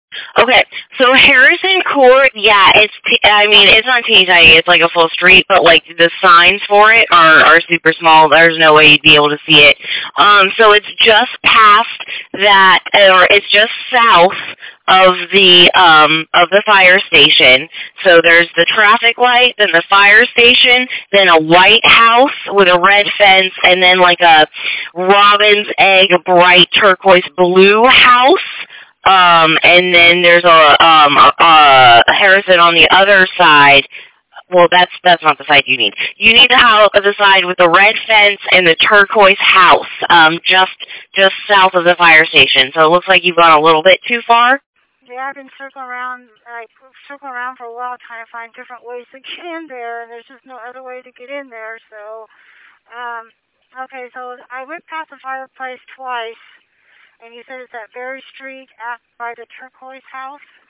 Okay, so Harrison Court, yeah, I mean, it's not teeny tiny. It's like a full street, but like the signs for it are super small. There's no way you'd be able to see it. So it's just past that, or it's just south of the fire station. So there's the traffic light, then the fire station, then a white house with a red fence, and then like a robin's egg bright turquoise blue house. And then there's a Harrison on the other side. Well, that's not the side you need. You need the side with the red fence and the turquoise house. Just south of the fire station. So it looks like you've gone a little bit too far. Yeah, I've been circling around for a while trying to find different ways to get in there, and there's just no other way to get in there. So, okay, so I went past the fireplace twice, and you said it's at Berry Street by the turquoise house.